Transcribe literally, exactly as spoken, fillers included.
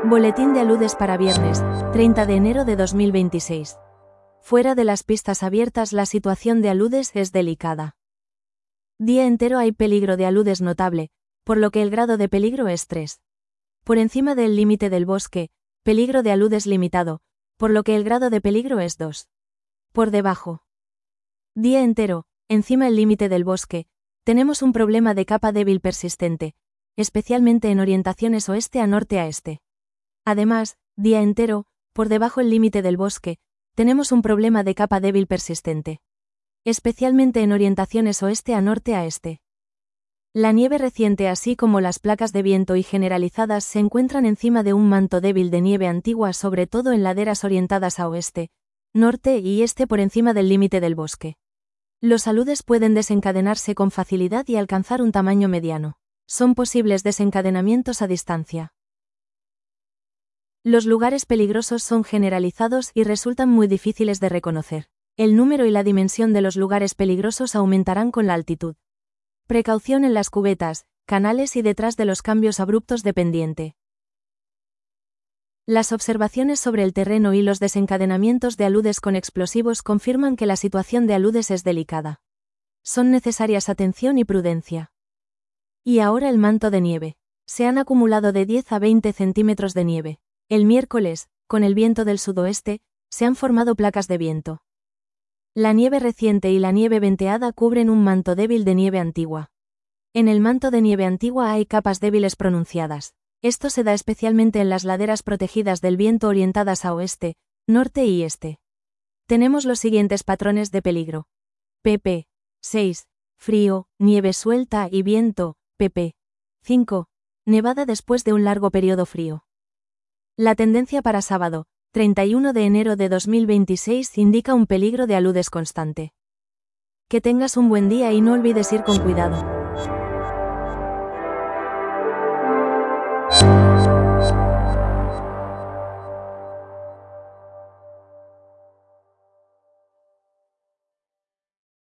Boletín de aludes para viernes, treinta de enero de dos mil veintiséis. Fuera de las pistas abiertas la situación de aludes es delicada. Día entero hay peligro de aludes notable, por lo que el grado de peligro es tres. Por encima del límite del bosque, peligro de aludes limitado, por lo que el grado de peligro es dos. Por debajo. Día entero, encima el límite del bosque, tenemos un problema de capa débil persistente, especialmente en orientaciones oeste a norte a este. Además, día entero, por debajo el límite del bosque, tenemos un problema de capa débil persistente, especialmente en orientaciones oeste a norte a este. La nieve reciente así como las placas de viento y generalizadas se encuentran encima de un manto débil de nieve antigua sobre todo en laderas orientadas a oeste, norte y este por encima del límite del bosque. Los aludes pueden desencadenarse con facilidad y alcanzar un tamaño mediano. Son posibles desencadenamientos a distancia. Los lugares peligrosos son generalizados y resultan muy difíciles de reconocer. El número y la dimensión de los lugares peligrosos aumentarán con la altitud. Precaución en las cubetas, canales y detrás de los cambios abruptos de pendiente. Las observaciones sobre el terreno y los desencadenamientos de aludes con explosivos confirman que la situación de aludes es delicada. Son necesarias atención y prudencia. Y ahora el manto de nieve. Se han acumulado de diez a veinte centímetros de nieve. El miércoles, con el viento del sudoeste, se han formado placas de viento. La nieve reciente y la nieve venteada cubren un manto débil de nieve antigua. En el manto de nieve antigua hay capas débiles pronunciadas. Esto se da especialmente en las laderas protegidas del viento orientadas a oeste, norte y este. Tenemos los siguientes patrones de peligro. pp. seis. Frío, nieve suelta y viento. pp. cinco. Nevada después de un largo periodo frío. La tendencia para sábado, treinta y uno de enero de dos mil veintiséis indica un peligro de aludes constante. Que tengas un buen día y no olvides ir con cuidado.